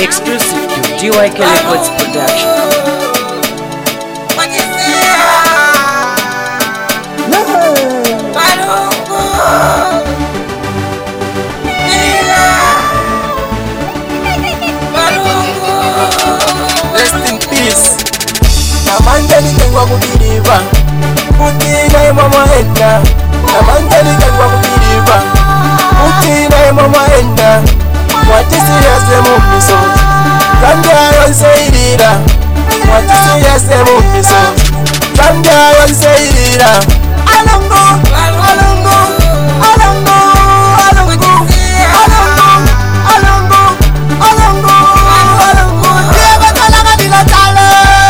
Exclusive to GYK Records Production. Namandani kengwa kubiriva Kutina ema maenda Namandani kengwa kubiriva Kutina ema maenda Mwatisi yase mumiso Kambya yonse irira Mwatisi yase mumiso Kambya yonse irira Alongo, alongo, alongo, alongo, alongo, alongo, alongo Diego talaga dila tala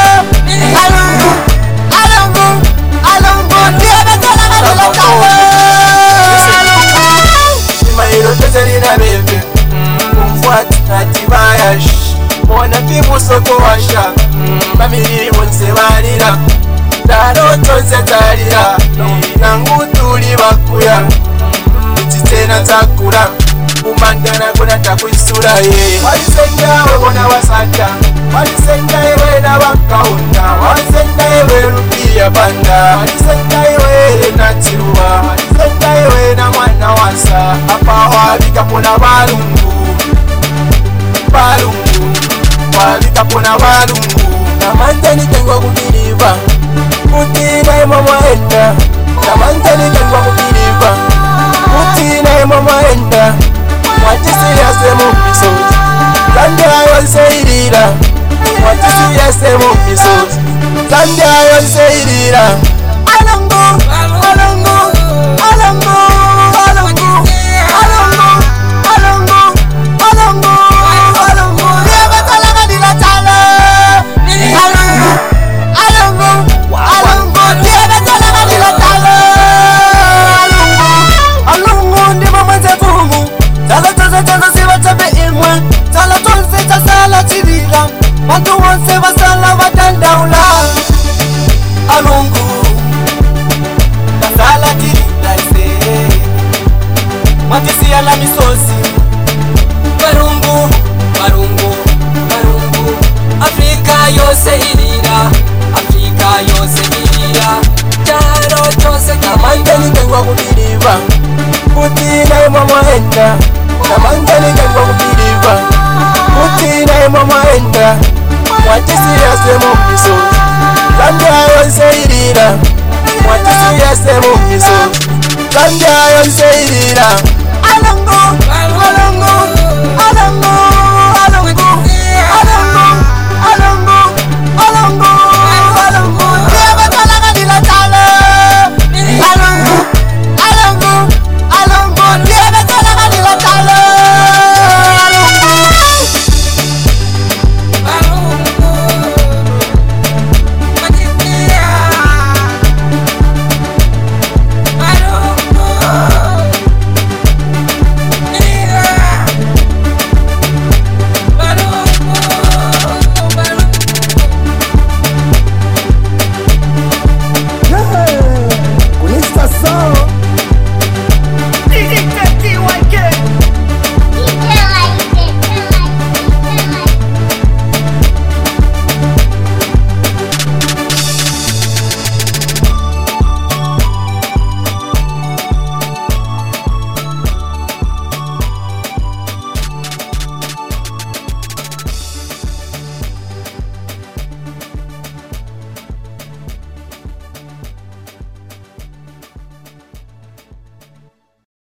Mona pimu soko washa Mamiri wonse barira Daro tonse tarira Nangu tuli bakuya Chitena takura Umandana kuna takuisura ye Walisenga webona wasata Walisenga wena wakaunda Walisenga werukia banda Walisenga wena tiruwa Walisenga wena mwana wasa Apa wabika pona balungu Balungu Wabika pona balungu Namandani kengwa kubiriva Kutina ema maenda Namandani kengwa kubiriva Kutina ema maenda Mwatisi yase mumiso Kambya yonse irira Mwatisi yase mumiso Kambya yonse irira Alongo, alongo, alongo, alongo, alongo, alongo, alongo, alongo Diego talaga dila tala Alongo, alongo, alongo Diego talaga dila tala Alongo, ndimo mwenze fumu Tala toza toza siwa chape imwe Tala tonse chasala chirila Watu wonse wasala watandaula Alongo Kasala chirila ise Matisi ala misosi Barungu, barungu, barungu Afrika yose irira Afrika yose irira Jaro chose Namandani kengwa kubiriva Kutina ema maenda Namandani kengwa kubiriva Kutina ema maenda Mwatisi yase mumiso Kambya yonse irira Mwatisi yase mumiso Kambya yonse irira Alongo, alongo, alongo